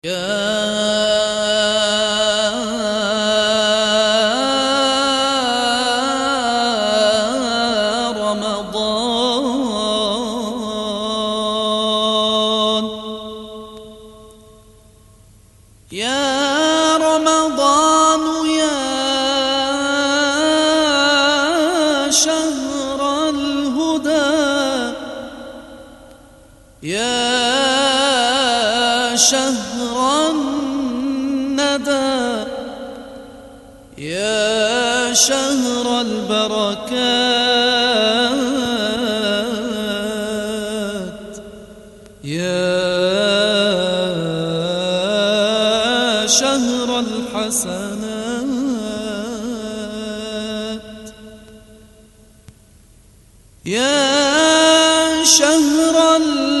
يا رمضان يا رمضان يا شهر الهدى يا شهر الندى يا شهر البركات يا شهر الحسنات يا شهر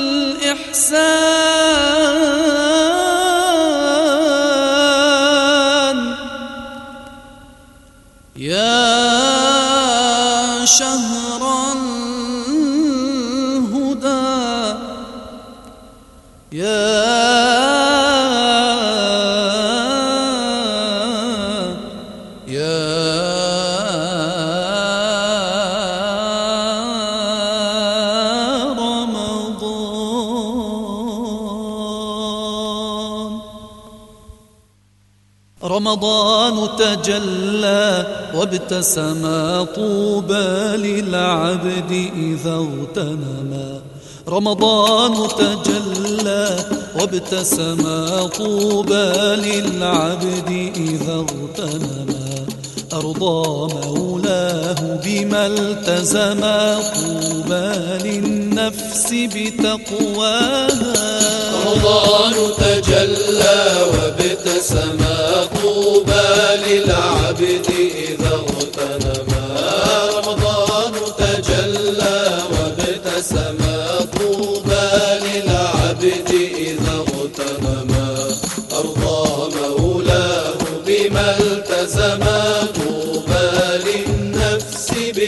الإحسان يا شهر الهدى يا رمضان تجلى وابتسم طوبى للعبد إذا اغتنما رمضان تجلى وابتسم طوبى للعبد إذا اغتنما أرضى مولاه بما التزم طوبى للنفس بتقواها رمضان تجلى وابتسم طوبى للعبد إذا اغتنما رمضان تجلى وابتسم طوبى للعبد إذا اغتنما أرضى مولاه بما التزم طوبى للنفس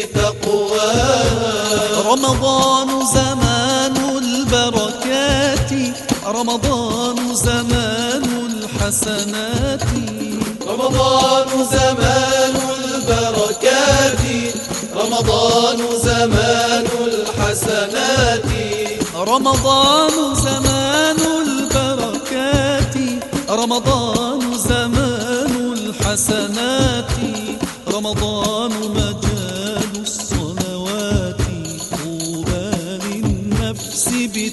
بتقواها رمضان زمان البركات رمضان زمان الحسنات رمضان زمان البركات رمضان زمان الحسنات رمضان زمان البركات رمضان زمان الحسنات رمضان مجال الصلوات طوبى للنفس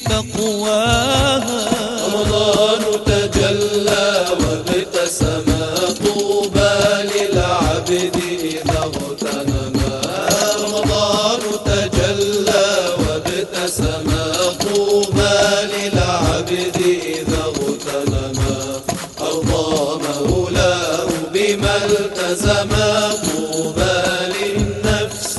بتقواها رمضان تجلى وابتسم طوبى للعبد إذا اغتنما رمضان تجلى وابتسم طوبى للعبد إذا اغتنما أرضى مولاه بما التزم طوبى للنفس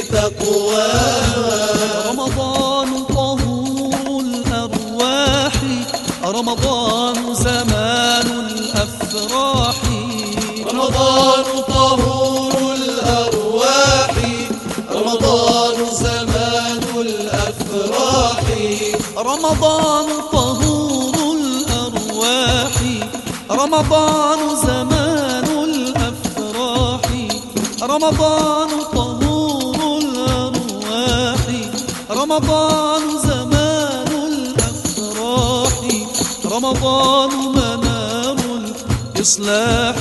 بتقواها رمضان طهور الأرواح رمضان زمان الأفراح رمضان طهور الأرواح رمضان زمان الأفراح رمضان طهور الأرواح رمضان زمان الأفراح رمضان طهور الأرواح رمضان زمان الأفراح رمضان منار الإصلاح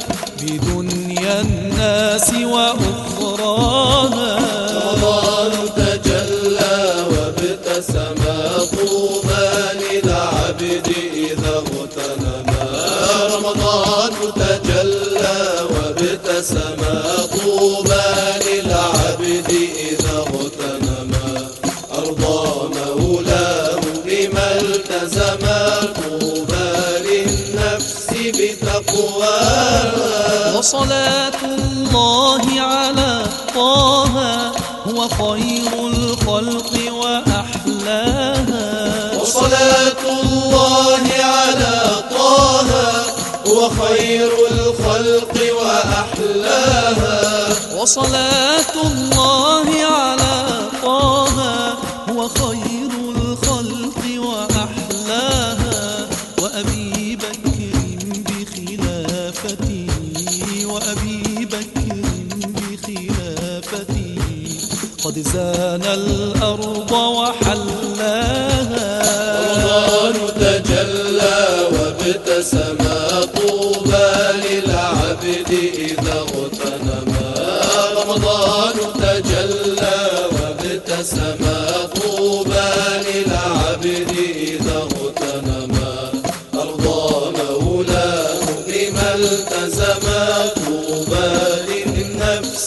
بدنيا الناس وأخراها رمضان تجلى وابتسم طوبى للعبد إذا اغتنما رمضان تجلى وابتسم طوبى للعبد إذا اغتنما أرضى مولاه بما التزم طوبى للنفس بتقواها وصلاة الله على طه هو خير الخلق وأحلاها وصلاة الله على طه هو خير الخلق وأحلاها وصلاة الله على طه هو خير الخلق وأحلاها وأبي بكر قد زان الأرض وحلاها. رمضان تجلى وابتسم طوبى للعبد إذا اغتنما. رمضان تجلى وابتسم طوبى للعبد إذا اغتنما. أرضى مولاه بما التزم طوبى للنفس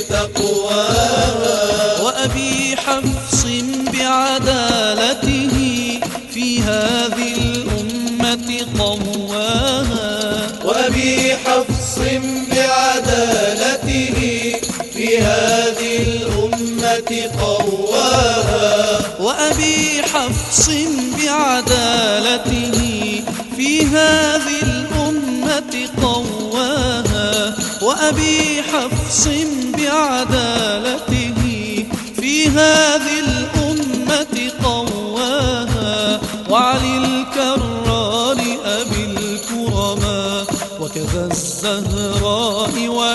بتقواها. وأبي حفص بعدالته في هذه الأمة قواها. وأبي حفص بعدالته في هذه الأمة قواها. وأبي حفص بعدالته في هذه الأمة قواها. وأبي حفص بعدالته في هذه الأمة قواها. وعلي الكرار أبي الكرماء وكذا الزهراء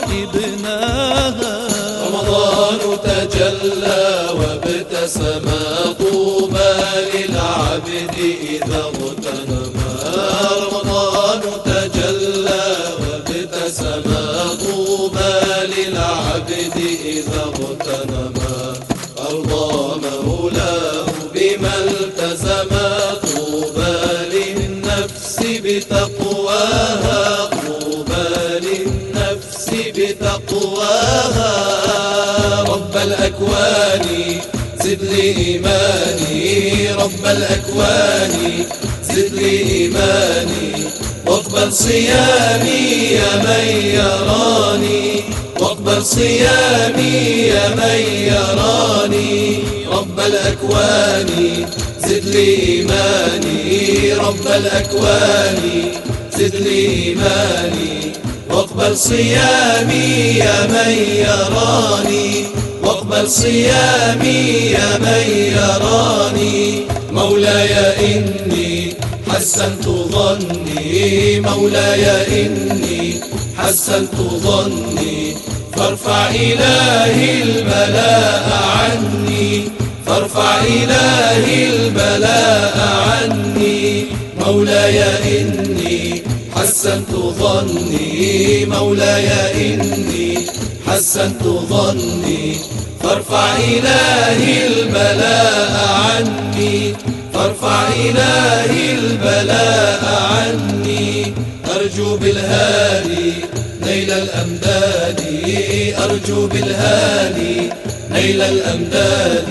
وابناها. رمضان تجلى وابتسم طوبى للعبد إذا اغتنما. رمضان تجلى وابتسم طوبى للعبد إذا اغتنما. أرضى مولاه بما التزم طوبى للنفس بتقواها. طوبى للنفس بتقواها. رب الأكوان زد لي إيماني. رب الأكوان زد لي إيماني. واقبل صيامي يا من يراني. واقبل صيامي يا من يراني. رب الأكوان زد لي إيماني. رب الأكوان زد لي إيماني. واقبل صيامي يا من يراني. واقبل صيامي يا من يراني. مولاي إني حسنت ظني. مولاي إني حسنت ظني. فارفع إلهي البلاء عني. فارفع إلهي البلاء عني. مولاي إني حسنت ظني. مولاي إني حسنت ظني. فارفع إلهي البلاء عني. فارفع إلهي البلاء عني. أرجو بالهادي نيل الأمداد. أرجو بالهادي نيل الأمداد.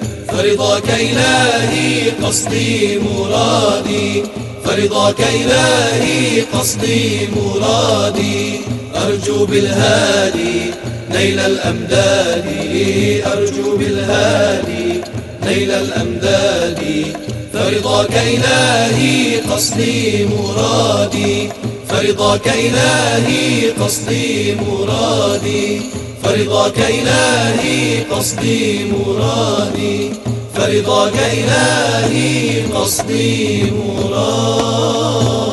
فرضاك إلهي قصدي مرادي. فرضاك إلهي قصدي مرادي. أرجو بالهادي نيل الأمداد. أرجو بالهادي نيل الأمداد. فرضاك إلهي قصدي مرادي. فرضاك إلهي قصدي مرادي. فرضاك إلهي قصدي مرادي. فرضاك إلهي قصدي مرادي.